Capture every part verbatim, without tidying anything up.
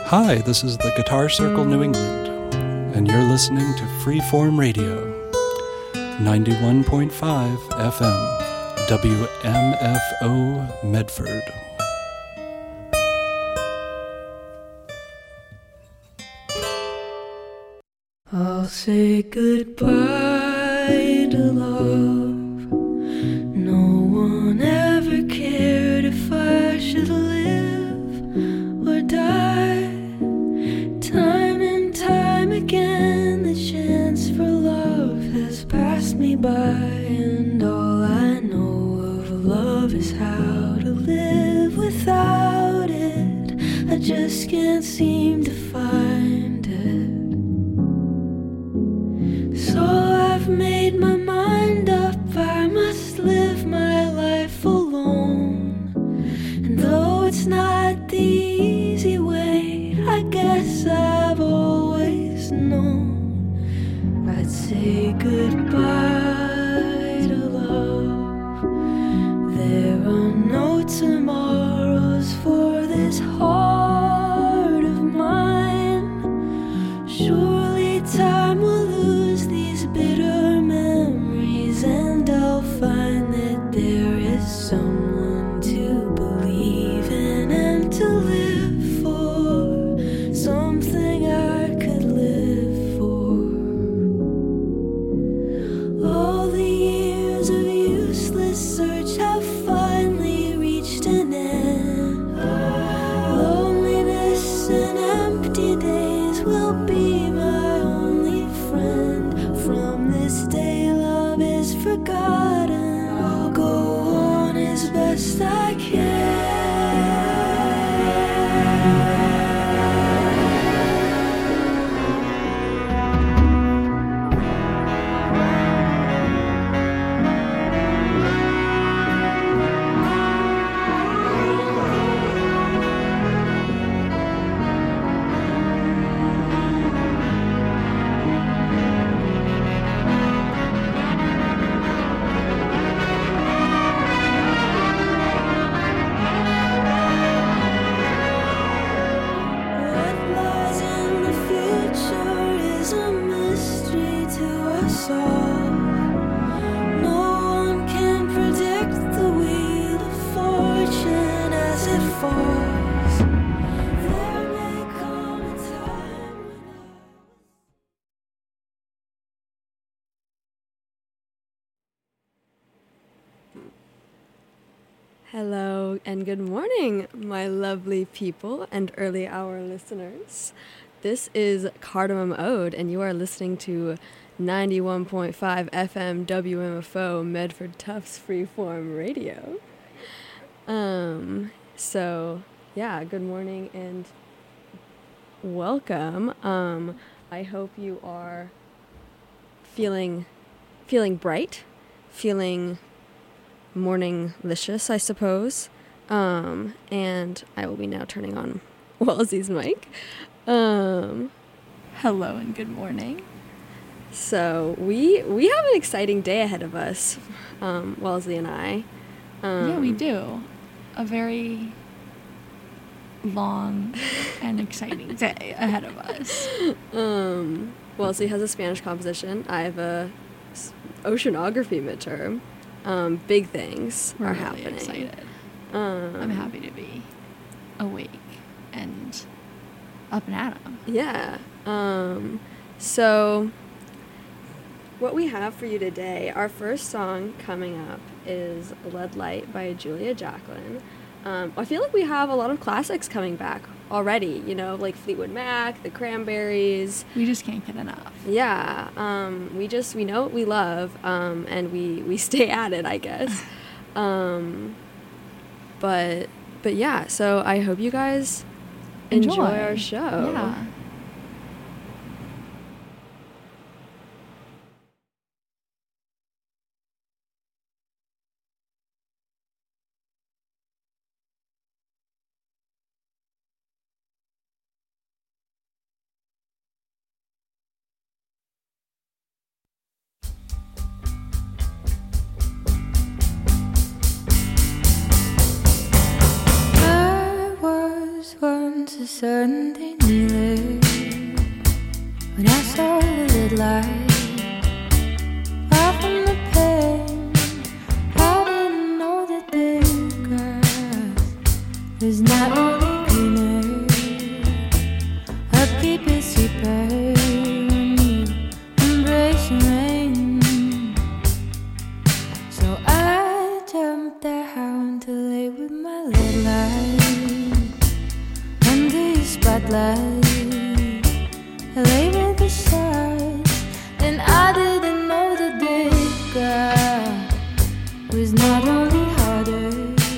Hi, this is the Guitar Circle New England, and you're listening to Freeform Radio, ninety-one point five F M, W M F O Medford. I'll say goodbye to love. No one ever cared if I should live or die. Time and time again, the chance for love has passed me by, and all I know of love is how to live without it. I just can't seem to find it. So I've made my mind up, I must live my life alone. And though it's not the easy way, I guess I've always known I'd say goodbye to love. There are no tomorrows for this heart of mine. Surely time will lose these bitter memories, and I'll find that there is someone to believe in and to live for, something I could live for. All the years of useless search have finally reached an end. Loneliness and empty days will be my only friend. From this day love is forgotten. I'll go on as best I can. What lies in the future is a mystery to us all. No one can predict the wheel of fortune as it falls. There may come a time when Hello and good morning, my lovely people and early hour listeners. This is Cardamom Ode, and you are listening to ninety-one point five F M W M F O Medford Tufts Freeform Radio. Um, so yeah, good morning and welcome. Um, I hope you are feeling feeling bright, feeling morning-licious, I suppose. Um, and I will be now turning on Wellesley's mic. Um, Hello and good morning. so we we have an exciting day ahead of us, um, Wellesley and I. Um, Yeah, we do. A very long and exciting day ahead of us. Um, Wellesley has a Spanish composition. I have a s- oceanography midterm. Um, big things We're are really happening. excited. Um, I'm happy to be awake and up and at 'em. Yeah. Um, so, what we have for you today, our first song coming up is Lead Light by Julia Jacqueline. Um, I feel like we have a lot of classics coming back already, you know, like Fleetwood Mac, the Cranberries. We just can't get enough. Yeah. Um, we just, we know what we love, um, and we, we stay at it, I guess. um, but, but yeah, so I hope you guys enjoy, Enjoy. our show. Yeah. Sunday night. colored light far from the pain. I didn't know that the grass was not only greener, a people super when you embrace rain. So I jumped down to lay with my little light under your spotlight. I lay with the stars, and I didn't know that this grass was not only harder,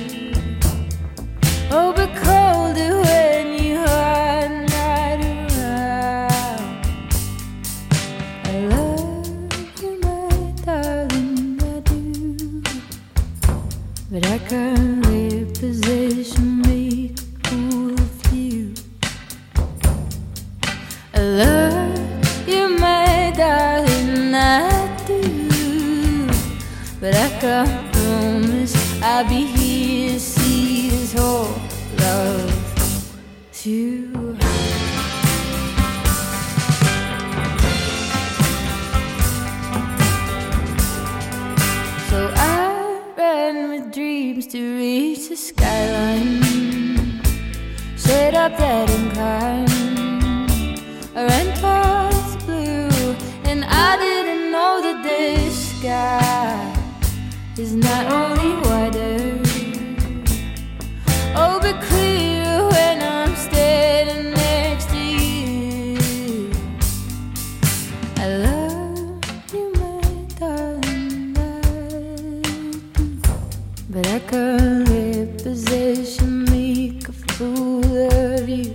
oh, but colder when you are not around. I love you, my darling, I do, but I can't reposition, make a fool of you. I love you, my darling, I do, but I can't promise I'll be here to see this whole love through. So I ran with dreams to reach the skyline, straight up that incline. I ran towards blue, and I didn't know that the sky is not only wider, oh, but clear when I'm standing next to you. I love you, my darling, I do, but I can't reposition, make a fool of you.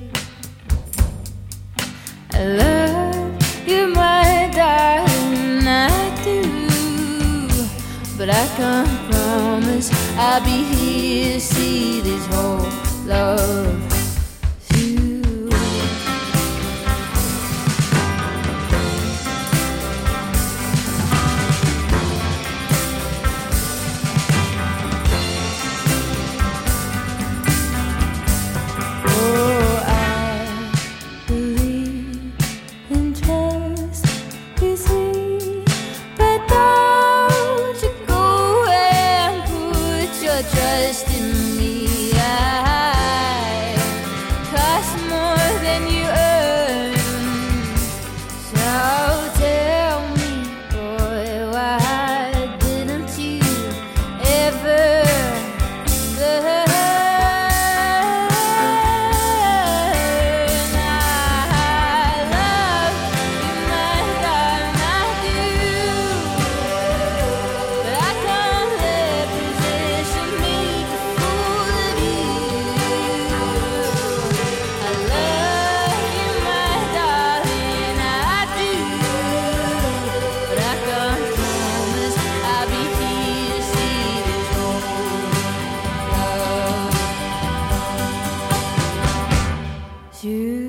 I love you, my darling, I do, but I can't promise I'll be here to see this whole love through. Oh, I believe in trust is sweet, but don't you go and put your trust in me. I cost more than you earn, so tell me, boy, why didn't you ever learn? I love you, my darling, I do, but I can't let position make a fool of you. I love you, my darling, I do, but I can't promise I'll be here to see this whole love through.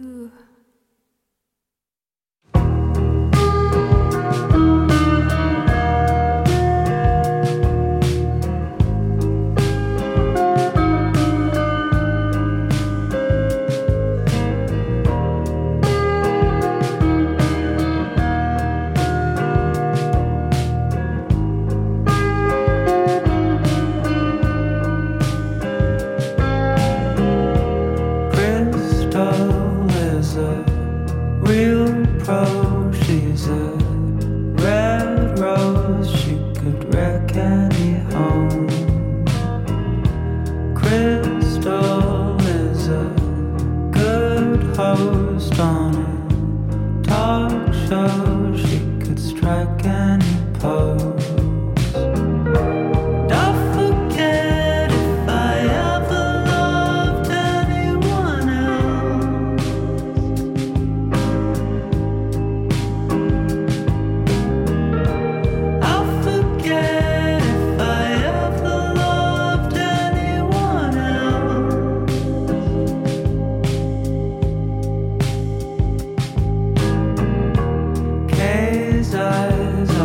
Crystal is a real pro. She's a red rose. She could wreck any home. Crystal is a good host on a talk show. She could strike any pose. Don't forget if I ever loved anyone else. I'll forget if I ever loved anyone else. Kay's eyes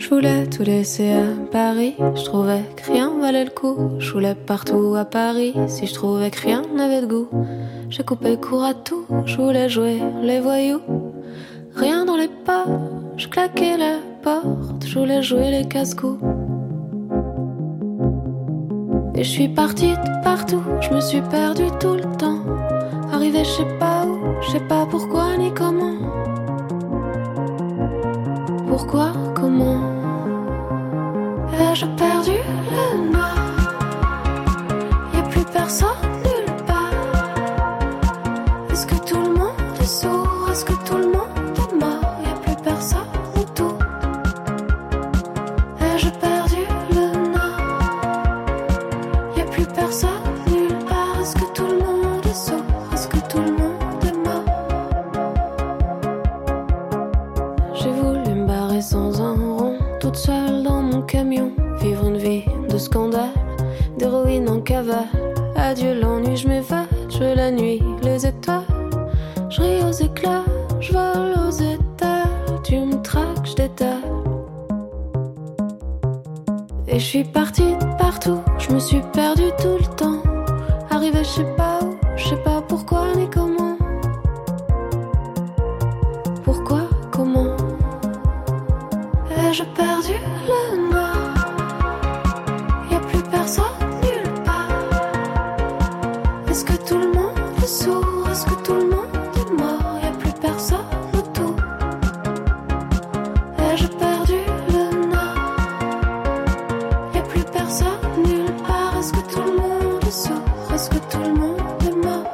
Je voulais tout laisser à Paris, je trouvais que rien valait le coup. Je voulais partout à Paris, si je trouvais que rien n'avait de goût. J'ai coupé court à tout, je voulais jouer les voyous. Rien dans les pas, je claquais la porte, je voulais jouer les casse-coups. Et je suis partie de partout, je me suis perdue tout le temps. Arrivée je sais pas où, je sais pas pourquoi ni comment. Pourquoi, comment? Ai-je perdu le nord? Y'a plus personne nulle part. Est-ce que tout le monde est sourd? Est-ce que tout le monde est mort? Y'a plus personne autour. Ai-je perdu le nord? Y'a plus personne nulle part. Est-ce que tout le monde est sourd? Est-ce que tout le monde est mort? J'ai voulu me barrer sans un rond, toute seule dans mon camion, vivre une vie de scandale, d'héroïne en cavale. Adieu l'ennui, je m'évade, je veux la nuit, les étoiles. Je ris aux éclats, je vole aux étals. Tu me traques, je détale. Et je suis partie de partout, je me suis perdue tout le temps. Arrivée je sais pas où, je sais pas pourquoi ni comment. Pourquoi, comment? Ai-je perdu le nord? Y'a plus personne nulle part. Est-ce que tout le monde est sourd? Est-ce que tout le monde est mort? Y'a plus personne autour. Ai-je perdu le nord? Y'a plus personne nulle part. Est-ce que tout le monde est sourd? Est-ce que tout le monde est mort?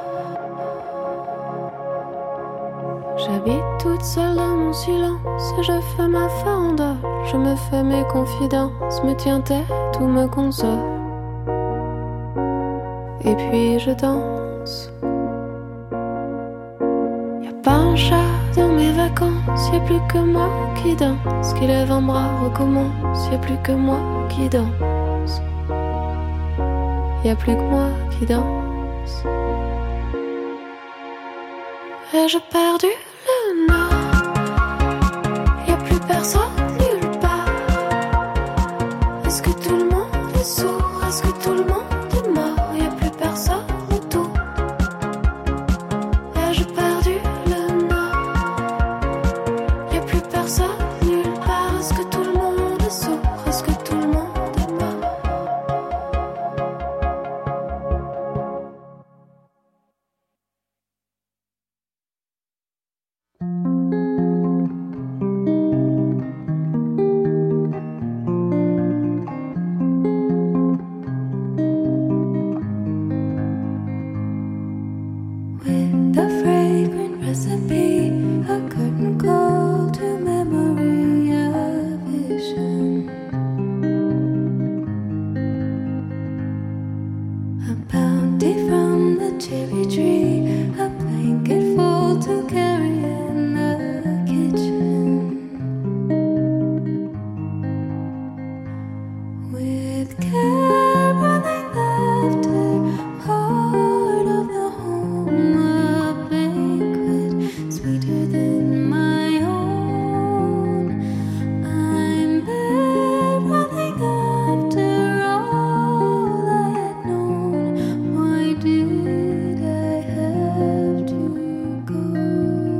J'habite toute seule dans mon silence et je fais ma farandole. Je me fais mes confidences, me tiens tête ou me console. Et puis je danse. Y'a pas un chat dans mes vacances, y'a plus que moi qui danse. Qui lève un bras, recommence, y'a plus que moi qui danse. Y'a plus que moi qui danse. Ai-je perdu le nord? Y'a plus personne nulle part. Est-ce que tout le monde est sourd? Est-ce que tout le monde est mort? Y'a plus personne autour. Ai-je perdu le nord? Y'a plus personne nulle part. Est-ce que tout le monde est sourd? Est-ce que tout le monde est mort? With a fragrant recipe, a curtain call to memory, a vision. A bounty from the cherry tree, a blanket full to carry in the kitchen. With caroling laughter, part of the home, a banquet sweeter than my own. I'm barreling after all I had known. Why did I have to go?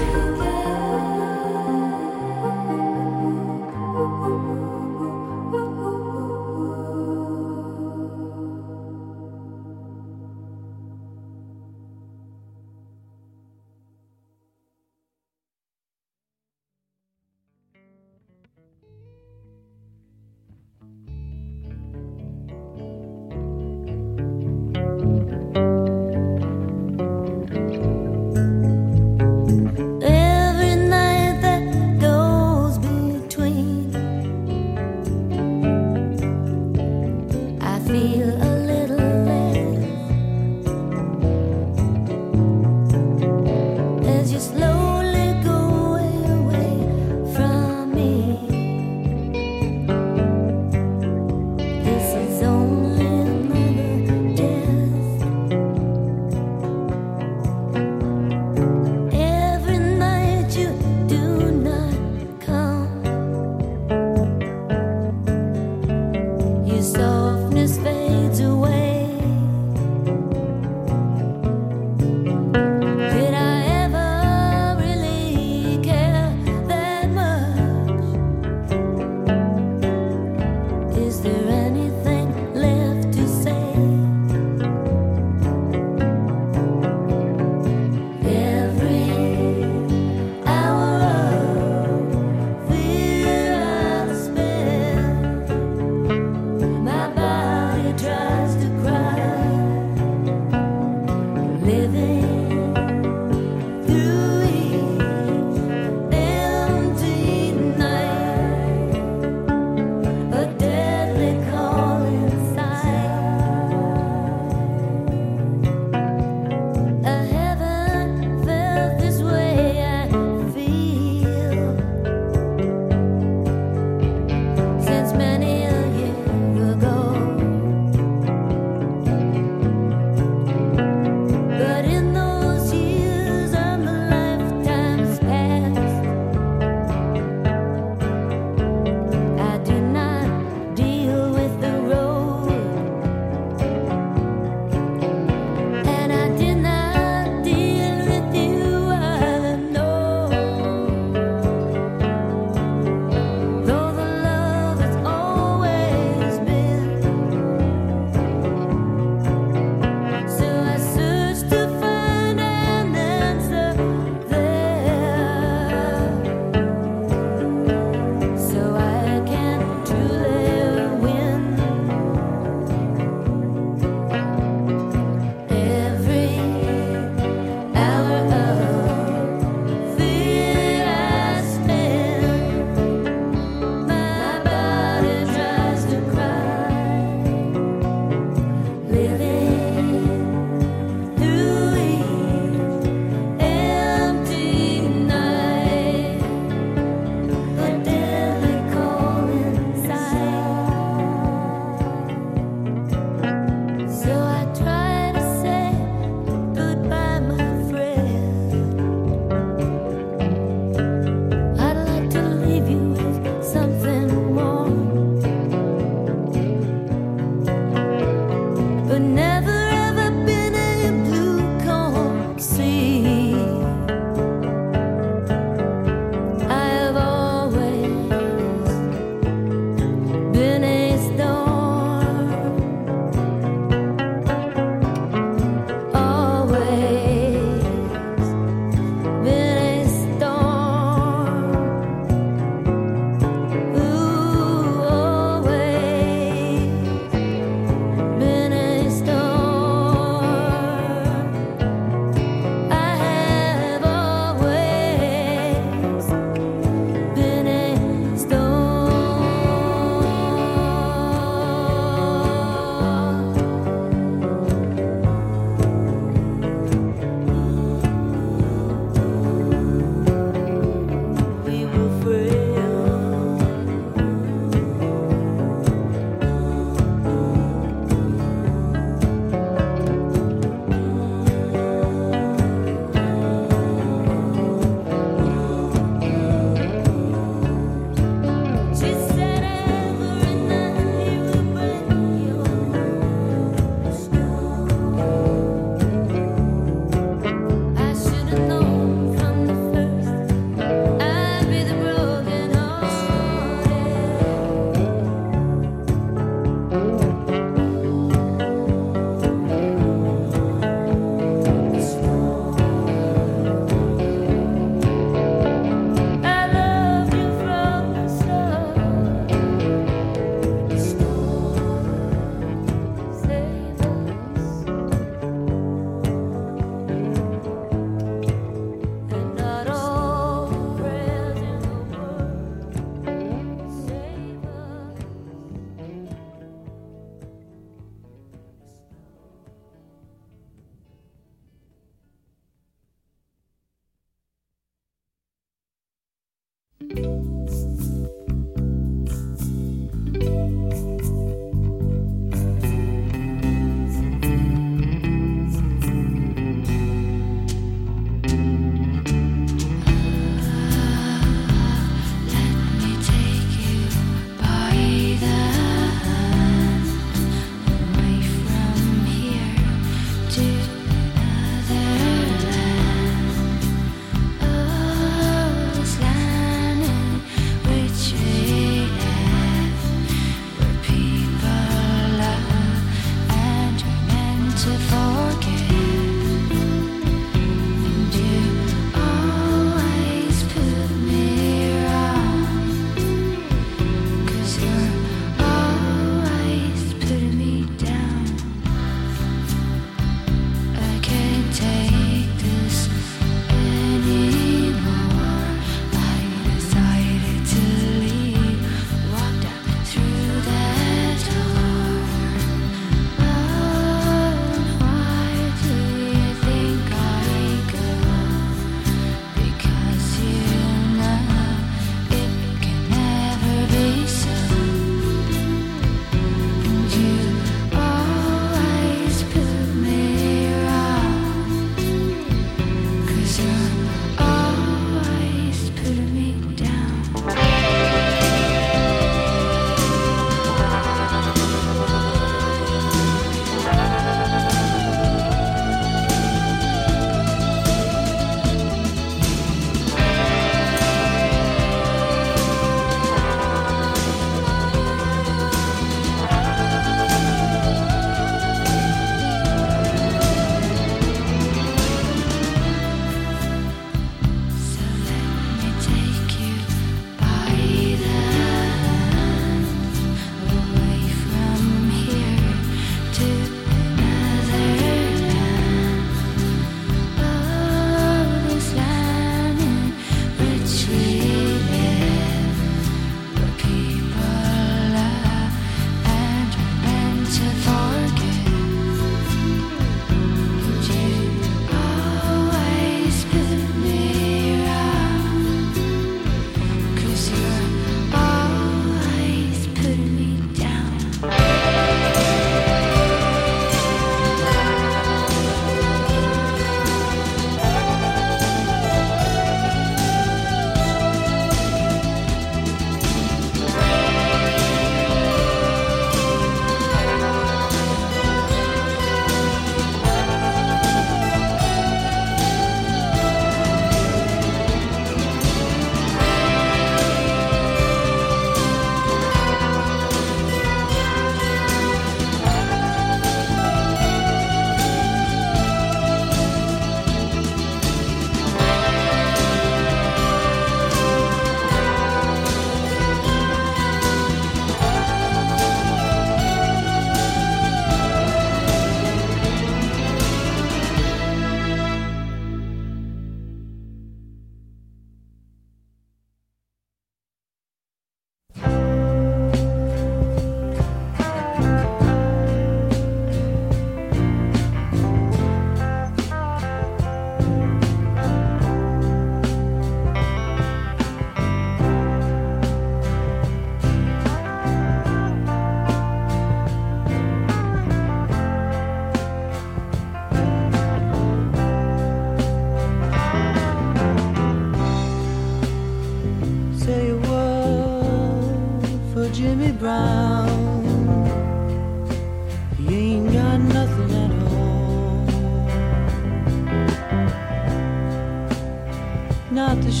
not the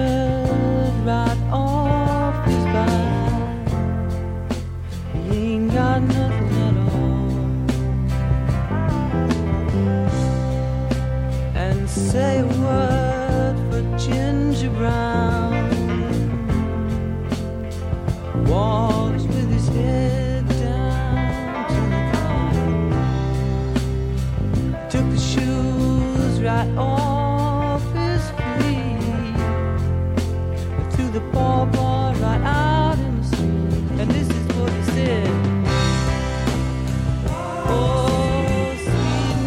shirt right off his back. He ain't got nothing at all. And say a word for Ginger Brown. Walks with his head down to the ground. Took the shoes right off his feet. Threw the ball right out in the street. And this is what he said. Oh, sweet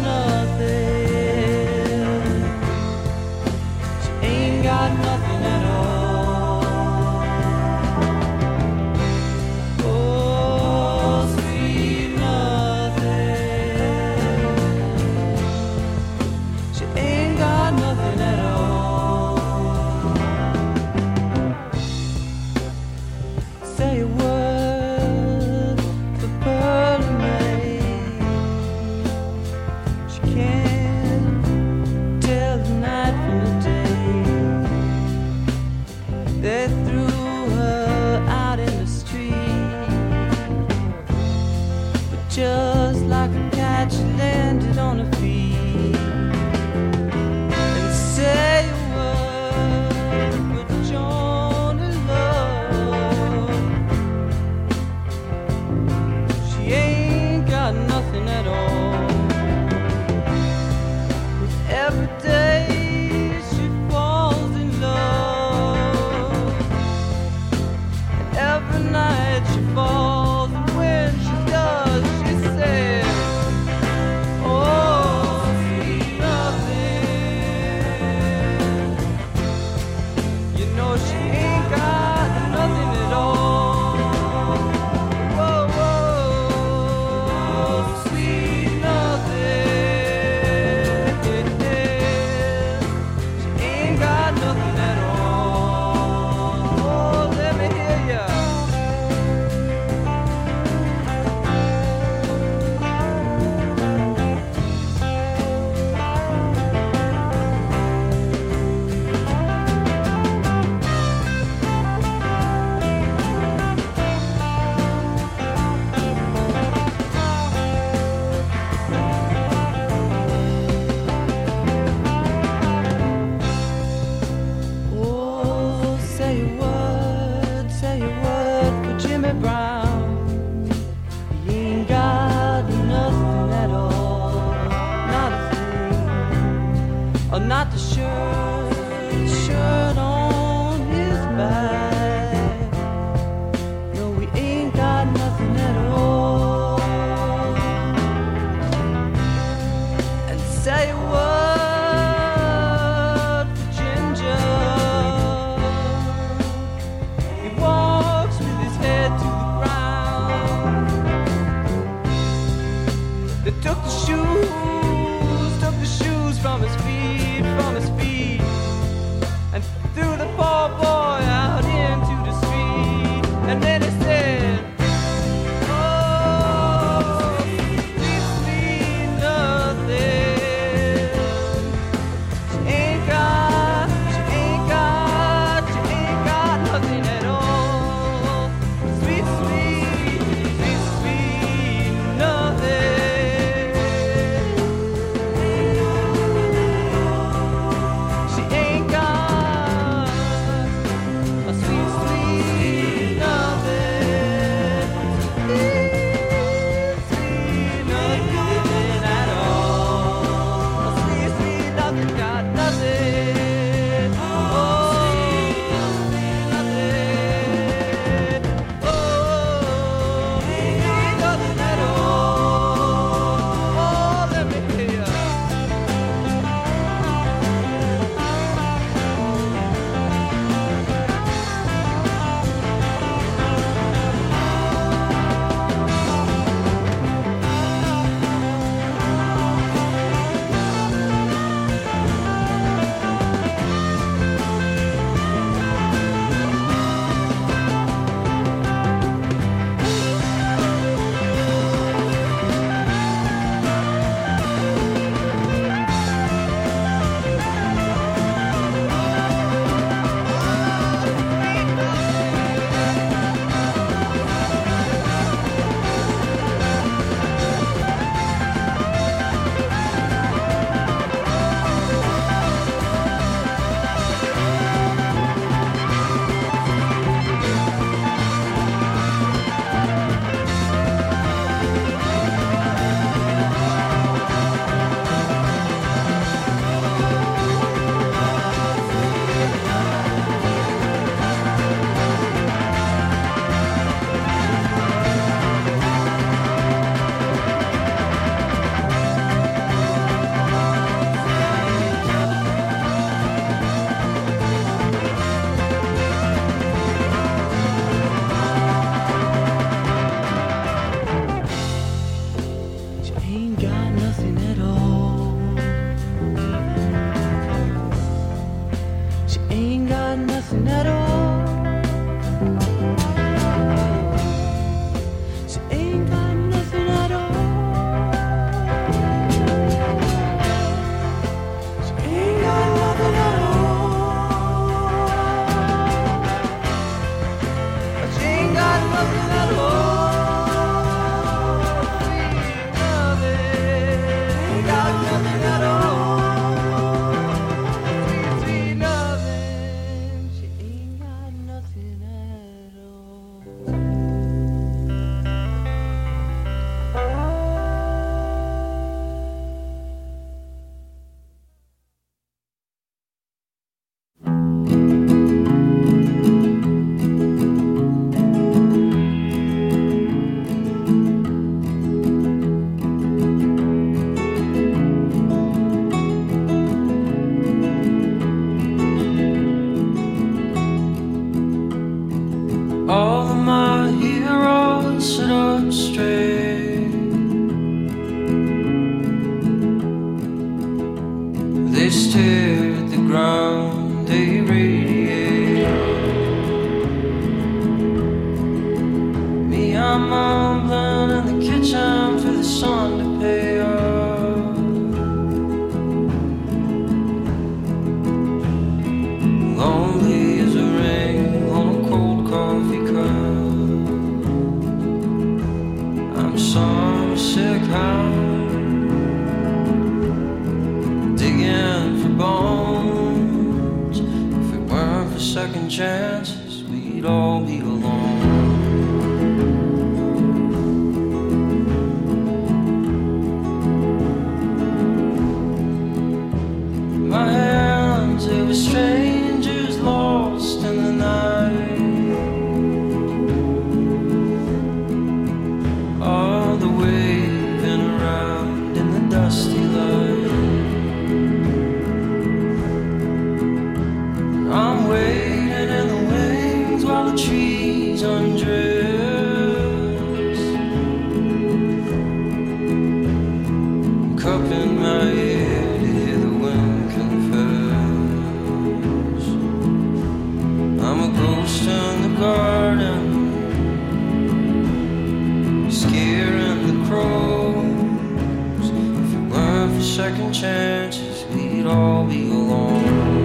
nothing. She ain't got nothing at all. not the shirt, shirt on his back. No, we ain't got nothing at all. And say a word for Ginger. He walks with his head to the ground. They took the shoes, took the shoes from his feet, from his feet, and threw the poor boy out into the street. And then he said, oh, sweet, sweet nothing. She ain't got, she ain't got, she ain't got nothing at all. Sweet, sweet, sweet, sweet nothing. She ain't got a sweet, sweet nothing. Sweet, sweet nothing at all. A sweet, sweet nothing got nothing. Oh, nothing. Oh, ain't nothing at all. Oh, let me hear ya. She ain't got nothing at all. She ain't got nothing at all. She ain't got nothing at all. She ain't got nothing at all. She ain't got nothing at all. All of my heroes sit up straight. They stare at the ground, they radiate. Me, I'm mumbling in the kitchen for the sun to pay off. Lonely as a ring on a cold coffee cup. I'm some sick hound digging for bones. If it weren't for second chances, we'd all be alone. my hands, they were strangers lost in the night. All the waving around in the dusty light. I'm waiting in the wings while the trees undress. Cupping my ear to hear the wind confess. I'm a ghost in the garden, scaring the crows. If it weren't for second chances, we'd all be alone.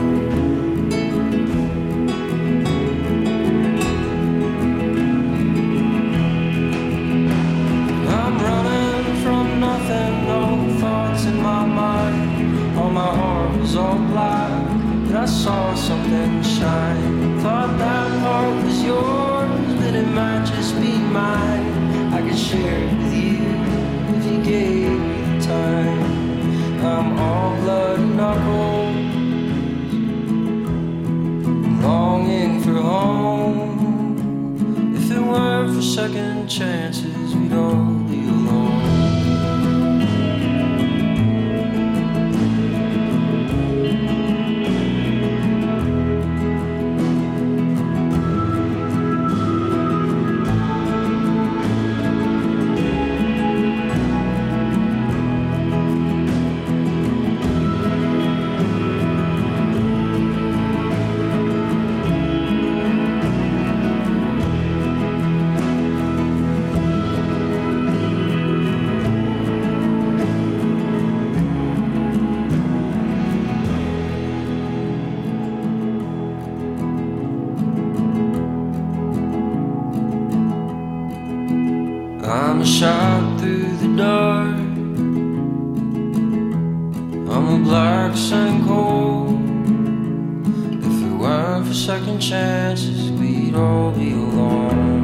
I'm running from nothing, no thoughts in my mind. All my heart was all black, but I saw something shine. Thought that heart was yours, but it might just be mine. I could share it with you if you gave me the time. I'm all blood and knuckles, longing for home. If it weren't for second chances, we'd all be alone. I'm a shot through the dark, I'm a black sinkhole. If it weren't for second chances, we'd all be alone.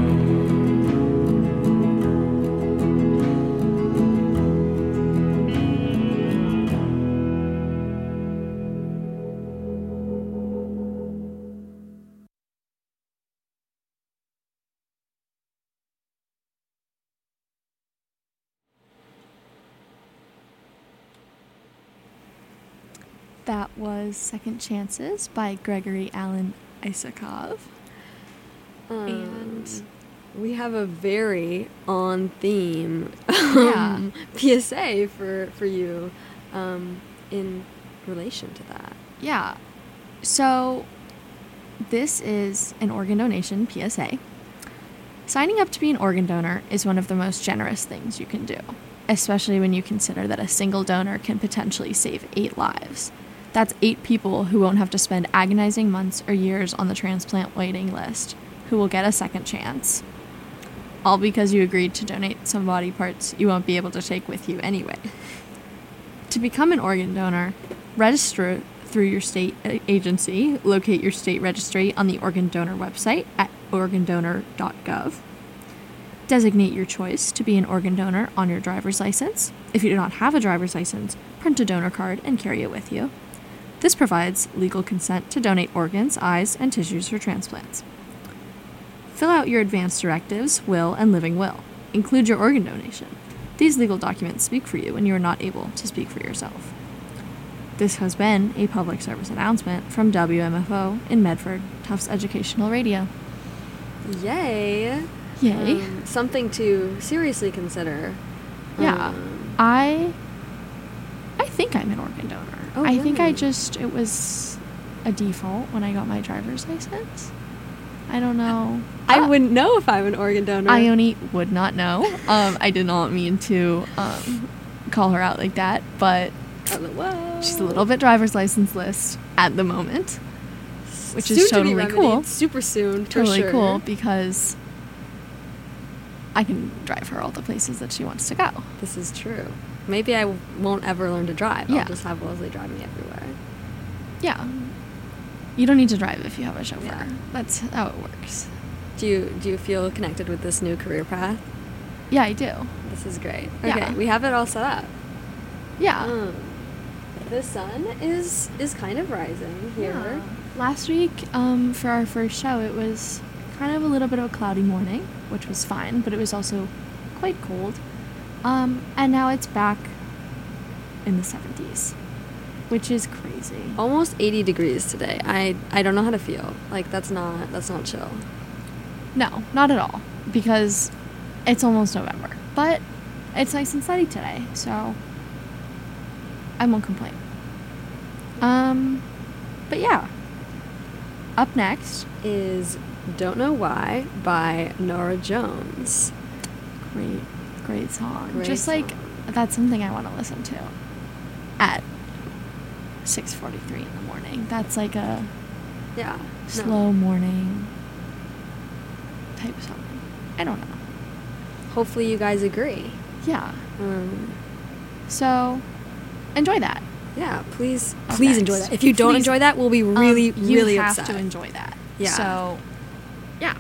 That was Second Chances by Gregory Alan Isakov. Um, And we have a very on theme Yeah. um, P S A for for you um, in relation to that. yeah, so this is an organ donation P S A. Signing up to be an organ donor is one of the most generous things you can do, especially when you consider that a single donor can potentially save eight lives. That's eight people who won't have to spend agonizing months or years on the transplant waiting list, who will get a second chance. All because you agreed to donate some body parts you won't be able to take with you anyway. To become an organ donor, register through your state agency, locate your state registry on the organ donor website at organ donor dot gov. Designate your choice to be an organ donor on your driver's license. If you do not have a driver's license, print a donor card and carry it with you. This provides legal consent to donate organs, eyes, and tissues for transplants. Fill out your advance directives, will, and living will. Include your organ donation. These legal documents speak for you when you are not able to speak for yourself. This has been a public service announcement from W M F O in Medford, Tufts Educational Radio. Yay! Yay. Um, something to seriously consider. Yeah. Um, I I think I'm an organ donor. Oh, I think I really? just, it was a default when I got my driver's license. I don't know. I Uh, wouldn't know if I'm an organ donor. Ione would not know. Um, I did not mean to um, call her out like that, but Oh, whoa. she's a little bit driver's license list at the moment, which is Soon to be totally remedied, cool. Super soon, for Totally sure. cool because I can drive her all the places that she wants to go. This is true. Maybe I w- won't ever learn to drive. Yeah. I'll just have Leslie drive me everywhere. Yeah. You don't need to drive if you have a chauffeur. Yeah. That's how it works. Do you do you feel connected with this new career path? Yeah, I do. This is great. Yeah. Okay, we have it all set up. Yeah. Um, The sun is is kind of rising here. Yeah. Last week, um, for our first show, it was kind of a little bit of a cloudy morning, which was fine, but it was also quite cold. Um, and now it's back in the seventies, which is crazy. Almost eighty degrees today. I I don't know how to feel. Like that's not that's not chill. No, not at all, because it's almost November. But it's nice and sunny today, so I won't complain. Um, but yeah. Up next is Don't Know Why by Norah Jones. Great, great song. Great Just like, song. that's something I want to listen to at six forty-three in the morning. That's like a Yeah. slow No. morning type song. I don't know. Hopefully you guys agree. Yeah. Um, So, enjoy that. yeah, please Up please next. enjoy that. If you don't Please. enjoy that, we'll be really Um, you really have upset. to enjoy that. Yeah. So, yeah.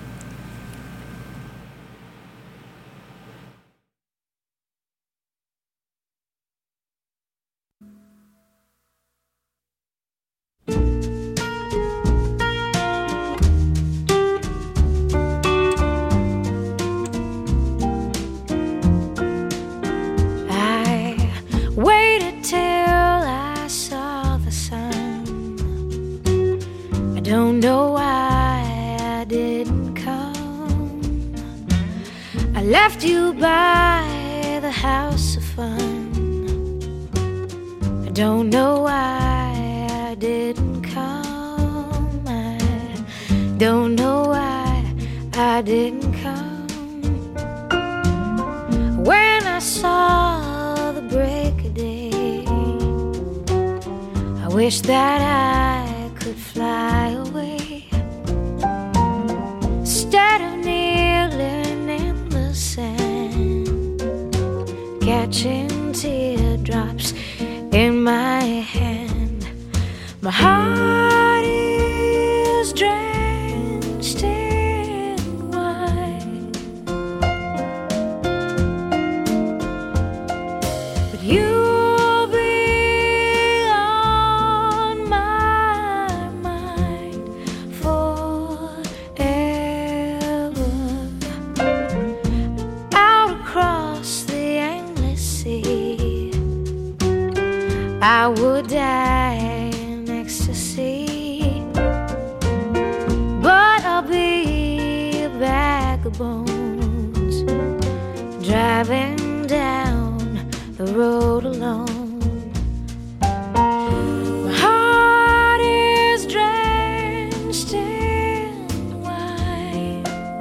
I waited till I saw the sun. I don't know why I didn't come. I left you by the house of fun. I don't know why I didn't come. I don't know why I didn't come. When I saw the break of day, I wish that I could fly away. Instead of kneeling in the sand, catching teardrops in my hand, my heart is drenched in wine. But you'll be on my mind forever. Out across the endless sea, I would die in ecstasy, but I'll be a bag of bones, driving down the road alone. My heart is drenched in wine,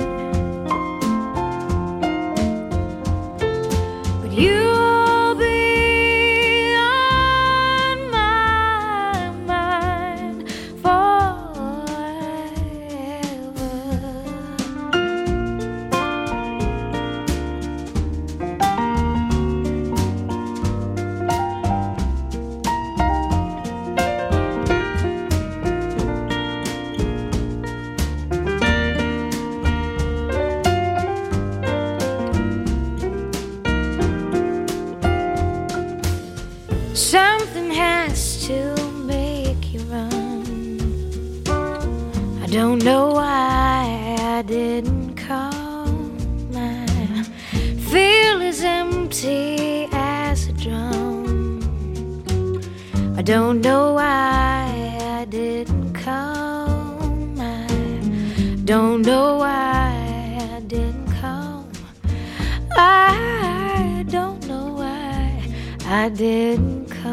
but you'll be on my mind forever. Something has to make you run. I don't know why I didn't come. I feel as empty as a drum. I don't know why I didn't come. I don't know why I didn't come. I don't know why I didn't come.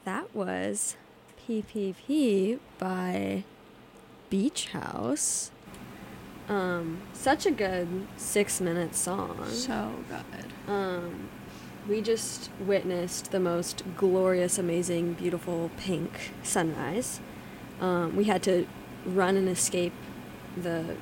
That was P P P by Beach House. Um, such a good six-minute song. So good. Um, we just witnessed the most glorious, amazing, beautiful pink sunrise. Um, we had to run and escape the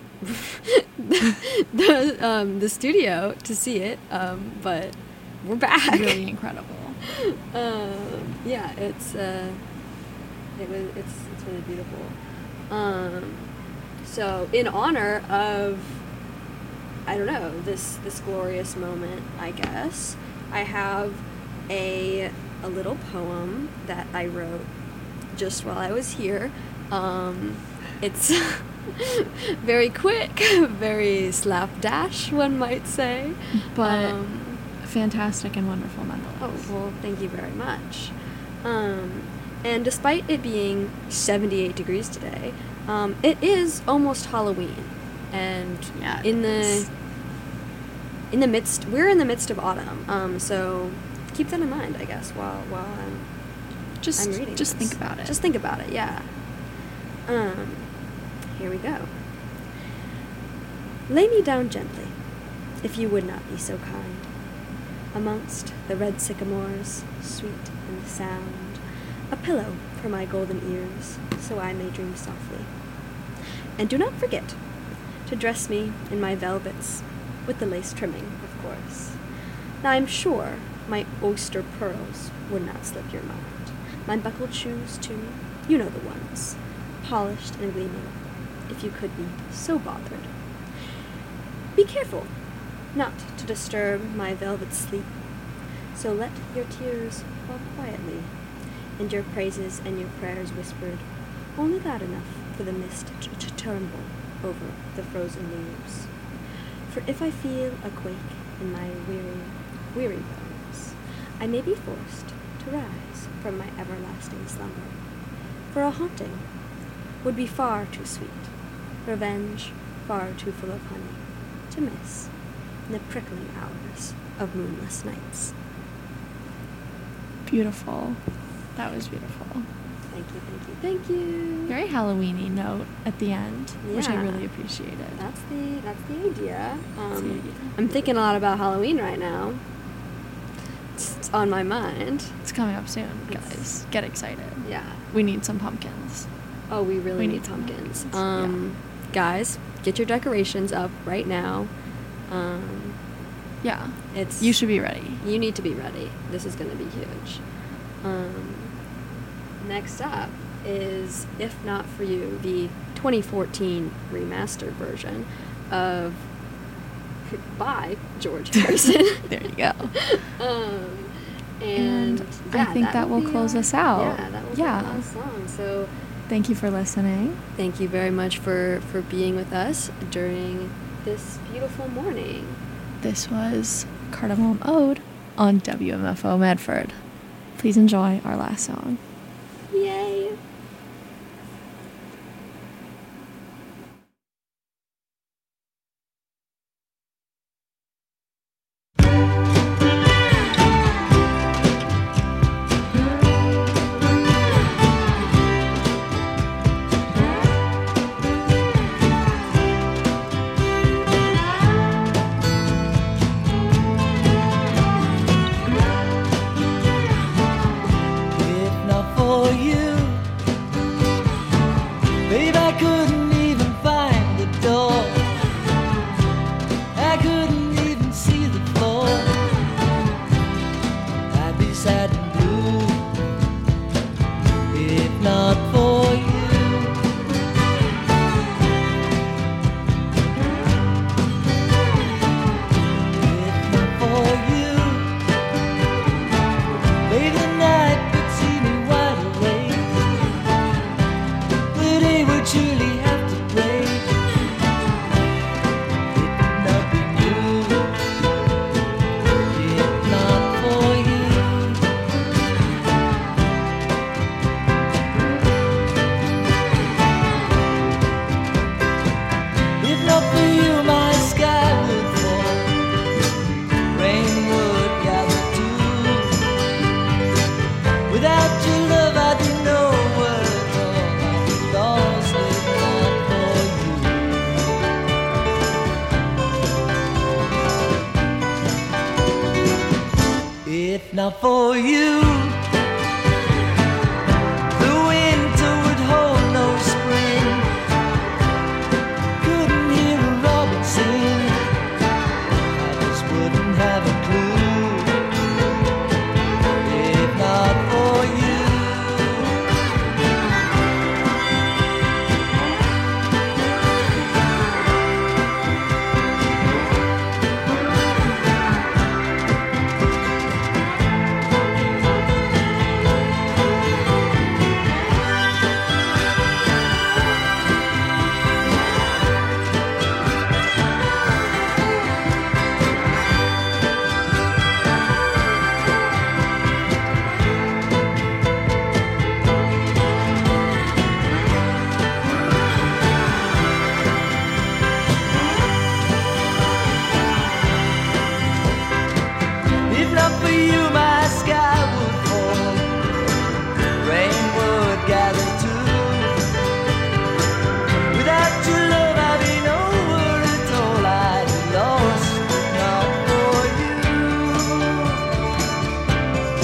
the the, um, the studio to see it, um, but we're back. Really incredible. Um, yeah, it's uh, it was it's it's really beautiful. Um, so in honor of, I don't know, this this glorious moment, I guess, I have a a little poem that I wrote just while I was here. Um, it's very quick, very slapdash, one might say, But um, fantastic and wonderful nonetheless. Oh, well, thank you very much. Um, and despite it being seventy-eight degrees today, um, it is almost Halloween. And Yeah, it in the is. in the midst, we're in the midst of autumn. Um, so keep that in mind, I guess, while while I'm Just, I'm reading just this. think about it. Just think about it, yeah. Um, here we go. Lay me down gently, if you would not be so kind, amongst the red sycamores, sweet and sound, a pillow for my golden ears, so I may dream softly. And do not forget to dress me in my velvets, with the lace trimming, of course. Now I'm sure my oyster pearls would not slip your mind. My buckled shoes, too, you know the ones, polished and gleaming, if you could be so bothered. Be careful not to disturb my velvet sleep, so let your tears fall quietly, and your praises and your prayers whispered, only loud enough for the mist to, to tremble over the frozen leaves. For if I feel a quake in my weary, weary bones, I may be forced to rise from my everlasting slumber. For a haunting would be far too sweet, revenge far too full of honey, to miss in the prickling hours of moonless nights. Beautiful. That was beautiful. Thank you, thank you, thank you. Very Halloween-y note at the end, which I Yeah. really appreciated. That's the that's the idea. That's the Um, idea. I'm thinking a lot about Halloween right now. It's, it's on my mind. It's coming up soon, It's- guys. Get excited. Yeah. We need some pumpkins. Oh, we really We need need some pumpkins. pumpkins, Um, guys, get your decorations up right now. Um, Yeah. it's You should be ready. You need to be ready. This is going to be huge. Um, next up is, if not for you, the twenty fourteen remastered version of by George Harrison. There you go. um, And and I yeah, think that will will be close our- us out. Yeah, that will Yeah. be our last song. So Thank you for listening. thank you very much for for being with us during this beautiful morning. This was Cardamom Ode on W M F O Medford. Please enjoy our last song. Yay! If not for you, babe, I couldn't even find the door. I couldn't even see the floor. I'd be sad and blue if not for you. If not for you, baby, the night would see me wide awake. The day would surely have to break. It would not be new, if not for you. If not for you, my sky would fall. Rain would gather too. for you.